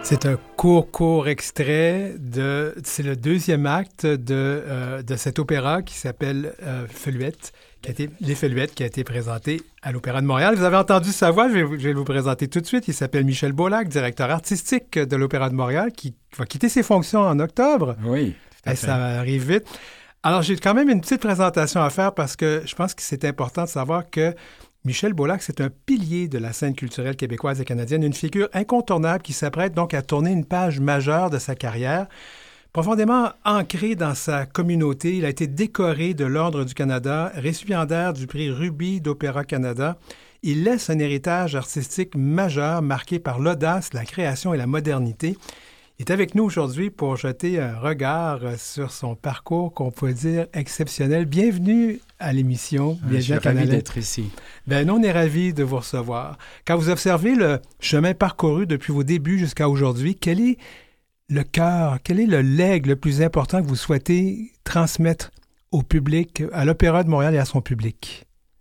C'est un court extrait c'est le deuxième acte de cet opéra qui s'appelle Feluette, Les Feluettes, qui a été présenté à l'Opéra de Montréal. Vous avez entendu sa voix, je vais vous présenter tout de suite. Il s'appelle Michel Beaulac, directeur artistique de l'Opéra de Montréal, qui va quitter ses fonctions en octobre. Oui, tout à fait. Ça arrive vite. Alors, j'ai quand même une petite présentation à faire parce que je pense que c'est important de savoir que Michel Beaulac, c'est un pilier de la scène culturelle québécoise et canadienne, une figure incontournable qui s'apprête donc à tourner une page majeure de sa carrière. Profondément ancré dans sa communauté, il a été décoré de l'Ordre du Canada, récipiendaire du prix Ruby d'Opéra Canada. Il laisse un héritage artistique majeur marqué par l'audace, la création et la modernité. Il est avec nous aujourd'hui pour jeter un regard sur son parcours qu'on peut dire exceptionnel. Bienvenue à l'émission. Je suis ravi d'être ici. Nous, on est ravis de vous recevoir. Quand vous observez le chemin parcouru depuis vos débuts jusqu'à aujourd'hui, quel est le cœur, quel est le legs le plus important que vous souhaitez transmettre au public, à l'Opéra de Montréal et à son public?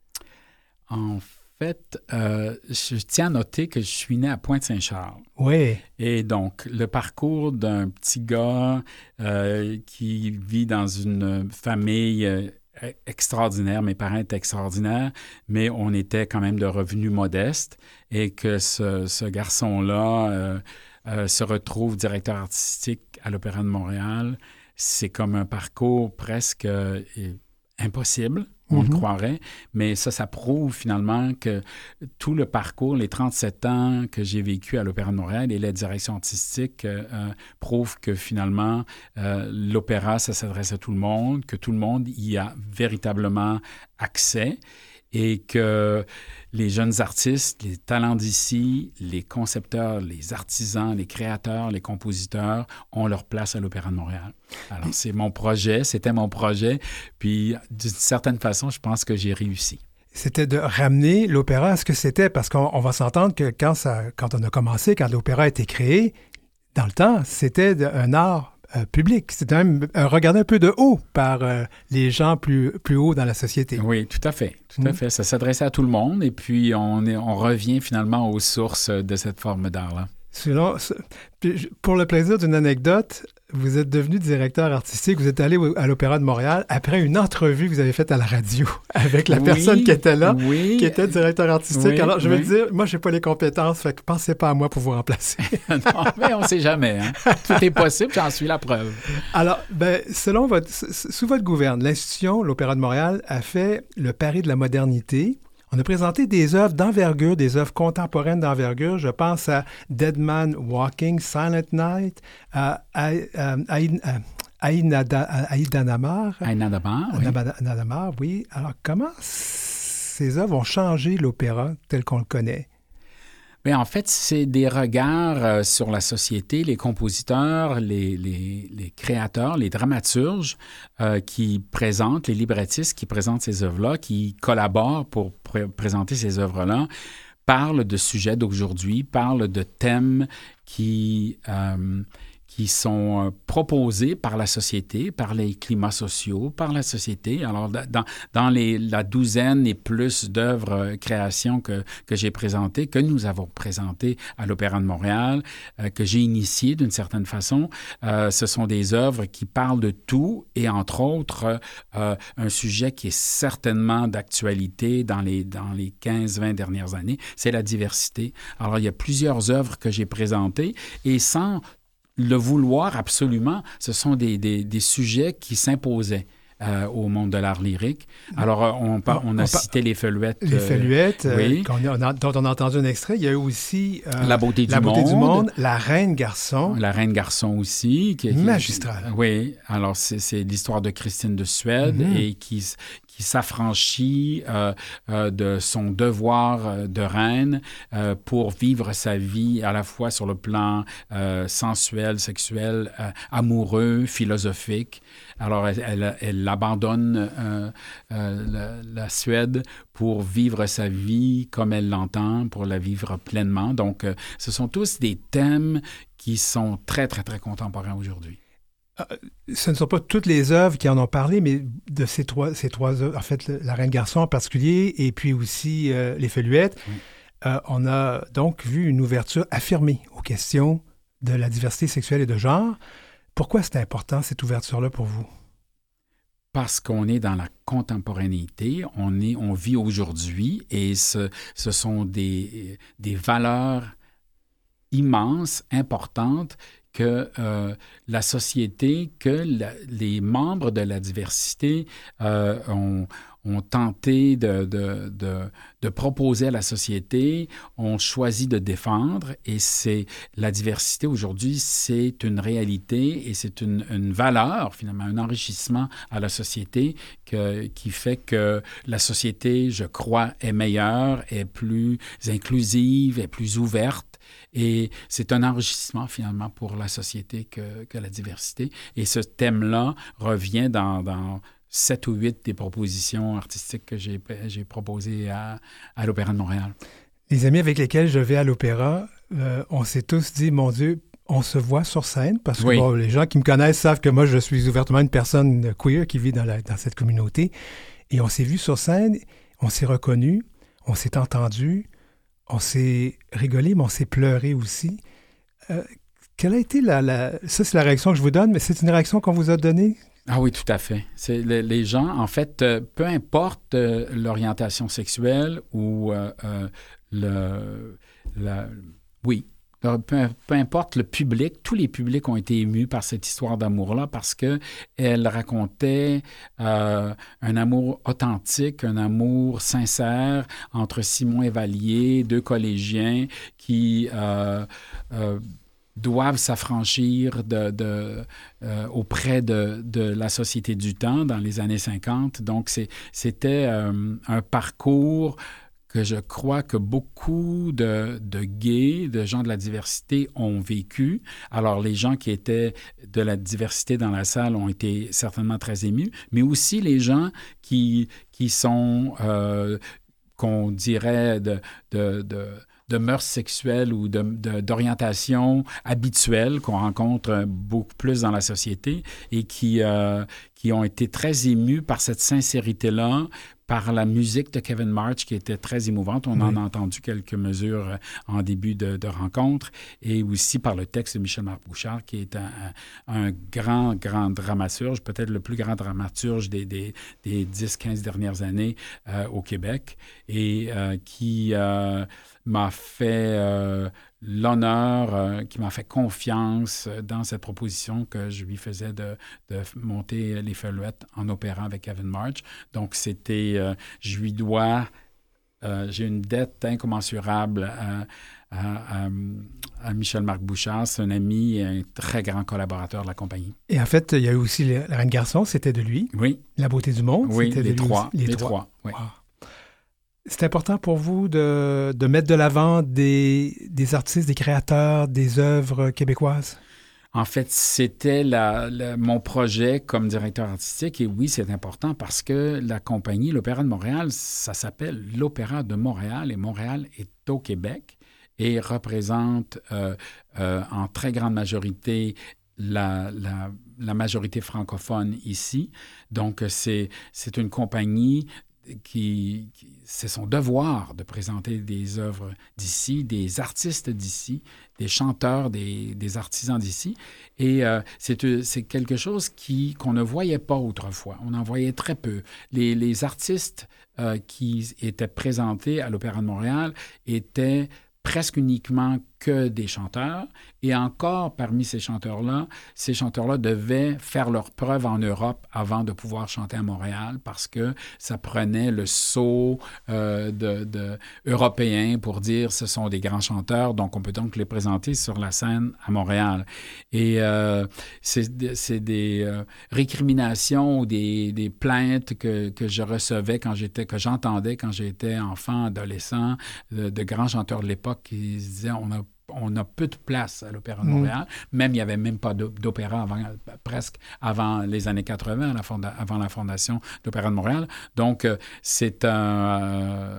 En fait, je tiens à noter que je suis né à Pointe-Saint-Charles. Oui. Et donc, le parcours d'un petit gars qui vit dans une famille extraordinaire, mes parents étaient extraordinaires, mais on était quand même de revenus modestes et que ce garçon-là se retrouve directeur artistique à l'Opéra de Montréal, c'est comme un parcours presque impossible. On le croirait, mais ça prouve finalement que tout le parcours, les 37 ans que j'ai vécu à l'Opéra de Montréal et la direction artistique prouvent que finalement, l'opéra, ça s'adresse à tout le monde, que tout le monde y a véritablement accès et que les jeunes artistes, les talents d'ici, les concepteurs, les artisans, les créateurs, les compositeurs ont leur place à l'Opéra de Montréal. Alors, c'était mon projet, puis d'une certaine façon, je pense que j'ai réussi. C'était de ramener l'opéra à ce que c'était, parce qu'on va s'entendre que quand on a commencé, quand l'opéra a été créé, dans le temps, c'était un art public. C'était même regardé un peu de haut par les gens plus hauts dans la société. Oui, tout à fait. Tout à fait. Ça s'adressait à tout le monde et puis on revient finalement aux sources de cette forme d'art-là. Pour le plaisir d'une anecdote, vous êtes devenu directeur artistique, vous êtes allé à l'Opéra de Montréal après une entrevue que vous avez faite à la radio avec la personne qui était là, qui était directeur artistique. Oui, alors, je veux dire, moi, je n'ai pas les compétences, fait que pensez pas à moi pour vous remplacer. Non, mais on ne sait jamais. Hein? Tout est possible, j'en suis la preuve. Alors, sous votre gouverne, l'institution, l'Opéra de Montréal, a fait le pari de la modernité. On a présenté des œuvres d'envergure, des œuvres contemporaines d'envergure. Je pense à Dead Man Walking, Silent Night, à Aïda Namar. Namar, oui. Alors, comment ces œuvres ont changé l'opéra tel qu'on le connaît? Bien, en fait, c'est des regards sur la société, les compositeurs, les créateurs, les dramaturges qui présentent, les librettistes qui présentent ces œuvres-là, qui collaborent pour présenter ces œuvres-là, parlent de sujets d'aujourd'hui, parlent de thèmes qui sont proposés par la société, par les climats sociaux, par la société. Alors, dans la douzaine et plus d'œuvres créations que j'ai présentées, que nous avons présentées à l'Opéra de Montréal, que j'ai initiées d'une certaine façon, ce sont des œuvres qui parlent de tout et, entre autres, un sujet qui est certainement d'actualité dans les 15-20 dernières années, c'est la diversité. Alors, il y a plusieurs œuvres que j'ai présentées et sans le vouloir absolument, ce sont des sujets qui s'imposaient au monde de l'art lyrique. Alors, on a cité les Feluettes. Les Feluettes, oui. dont on a entendu un extrait. Il y a eu aussi La beauté du monde, La Reine Garçon. La Reine Garçon aussi. Magistrale. Oui. Alors, c'est l'histoire de Christine de Suède et qui s'affranchit de son devoir de reine pour vivre sa vie à la fois sur le plan sensuel, sexuel, amoureux, philosophique. Alors, elle abandonne la Suède pour vivre sa vie comme elle l'entend, pour la vivre pleinement. Donc, ce sont tous des thèmes qui sont très, très, très contemporains aujourd'hui. Ce ne sont pas toutes les œuvres qui en ont parlé, mais de ces trois œuvres, en fait, La Reine Garçon en particulier, et puis aussi Les Feluettes, on a donc vu une ouverture affirmée aux questions de la diversité sexuelle et de genre. Pourquoi c'est important, cette ouverture-là, pour vous? Parce qu'on est dans la contemporanéité, on vit aujourd'hui et ce sont des valeurs immenses, importantes que la société, les membres de la diversité ont tenté de proposer à la société, ont choisi de défendre. Et la diversité aujourd'hui, c'est une réalité et c'est une valeur, finalement, un enrichissement à la société qui fait que la société, je crois, est meilleure, est plus inclusive, est plus ouverte. Et c'est un enrichissement, finalement, pour la société que la diversité. Et ce thème-là revient dans 7 ou 8 des propositions artistiques que j'ai proposées à l'Opéra de Montréal. Les amis avec lesquels je vais à l'opéra, on s'est tous dit, mon Dieu, on se voit sur scène, parce que bon, les gens qui me connaissent savent que moi, je suis ouvertement une personne queer qui vit dans cette communauté. Et on s'est vu sur scène, on s'est reconnus, on s'est entendus, on s'est rigolé, mais on s'est pleuré aussi. Quelle a été ça, c'est la réaction que je vous donne, mais c'est une réaction qu'on vous a donnée? Ah oui, tout à fait. Les gens, en fait, peu importe l'orientation sexuelle ou oui, peu importe le public, tous les publics ont été émus par cette histoire d'amour-là parce qu'elle racontait un amour authentique, un amour sincère entre Simon et Vallier, 2 collégiens qui doivent s'affranchir auprès de la société du temps dans les années 50. Donc, c'était un parcours que je crois que beaucoup de gays, de gens de la diversité ont vécu. Alors, les gens qui étaient de la diversité dans la salle ont été certainement très émus, mais aussi les gens qui sont, qu'on dirait, de mœurs sexuelles ou d'orientation habituelle qu'on rencontre beaucoup plus dans la société et qui ont été très émus par cette sincérité-là, par la musique de Kevin March qui était très émouvante. On en a entendu quelques mesures en début de rencontre et aussi par le texte de Michel-Marc Bouchard qui est un grand dramaturge, peut-être le plus grand dramaturge des 10-15 dernières années au Québec et qui m'a fait l'honneur, qui m'a fait confiance dans cette proposition que je lui faisais de monter Les Feluettes en opéra avec Kevin March. Donc, je lui dois, j'ai une dette incommensurable à Michel-Marc Bouchard. C'est un ami et un très grand collaborateur de la compagnie. Et en fait, il y a eu aussi La Reine Garçon, c'était de lui. Oui. La Beauté du Monde, oui, c'était les de lui trois. aussi. Les trois, oui. Wow. C'est important pour vous de mettre de l'avant des artistes, des créateurs, des œuvres québécoises? En fait, c'était mon projet comme directeur artistique. Et oui, c'est important parce que la compagnie, l'Opéra de Montréal, ça s'appelle l'Opéra de Montréal et Montréal est au Québec et représente en très grande majorité la majorité francophone ici. Donc, c'est une compagnie qui c'est son devoir de présenter des œuvres d'ici, des artistes d'ici, des chanteurs, des artisans d'ici. Et c'est quelque chose qu'on ne voyait pas autrefois. On en voyait très peu. Les artistes qui étaient présentés à l'Opéra de Montréal étaient presque uniquement que des chanteurs. Et encore, parmi ces chanteurs-là devaient faire leur preuve en Europe avant de pouvoir chanter à Montréal parce que ça prenait le sceau européen pour dire ce sont des grands chanteurs, donc on peut donc les présenter sur la scène à Montréal. Et c'est des récriminations ou des plaintes que je recevais que j'entendais quand j'étais enfant, adolescent, de grands chanteurs de l'époque qui disaient on a peu de place à l'Opéra de Montréal. Même, il n'y avait même pas d'opéra presque avant les années 80, avant la fondation de l'Opéra de Montréal. Donc, c'est un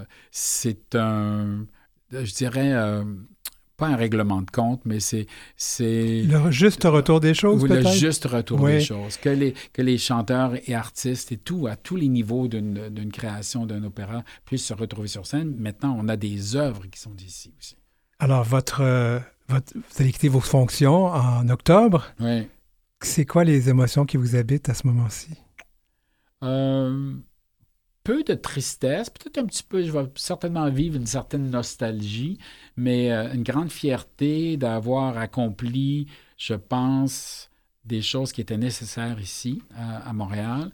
je dirais, pas un règlement de compte, mais c'est le juste retour des choses, oui, peut-être? Le juste retour des choses. Que les chanteurs et artistes et tout, à tous les niveaux d'une création d'un opéra puissent se retrouver sur scène. Maintenant, on a des œuvres qui sont d'ici aussi. Alors, vous allez quitter vos fonctions en octobre. Oui. C'est quoi les émotions qui vous habitent à ce moment-ci? Peu de tristesse, peut-être un petit peu, je vais certainement vivre une certaine nostalgie, mais une grande fierté d'avoir accompli, je pense, des choses qui étaient nécessaires ici, à Montréal.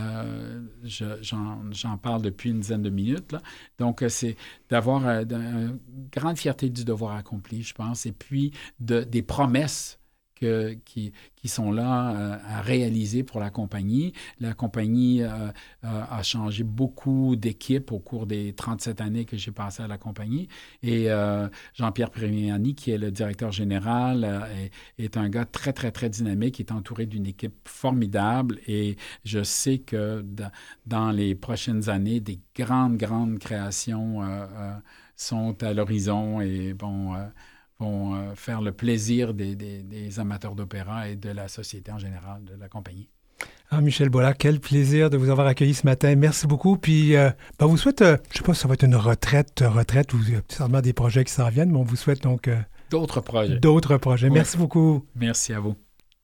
J'en parle depuis une dizaine de minutes, là. Donc, c'est d'avoir une grande fierté du devoir accompli, je pense, et puis des promesses qui sont là à réaliser pour la compagnie. La compagnie a changé beaucoup d'équipes au cours des 37 années que j'ai passées à la compagnie. Et Jean-Pierre Premiani, qui est le directeur général, est un gars très, très, très dynamique, est entouré d'une équipe formidable. Et je sais que dans les prochaines années, des grandes, grandes créations sont à l'horizon et vont faire le plaisir des amateurs d'opéra et de la société en général, de la compagnie. Ah, Michel Beaulac, quel plaisir de vous avoir accueilli ce matin. Merci beaucoup. Puis, vous souhaite, je ne sais pas si ça va être une retraite ou certainement des projets qui s'en viennent, mais on vous souhaite donc d'autres projets. D'autres projets. Oui. Merci beaucoup. Merci à vous.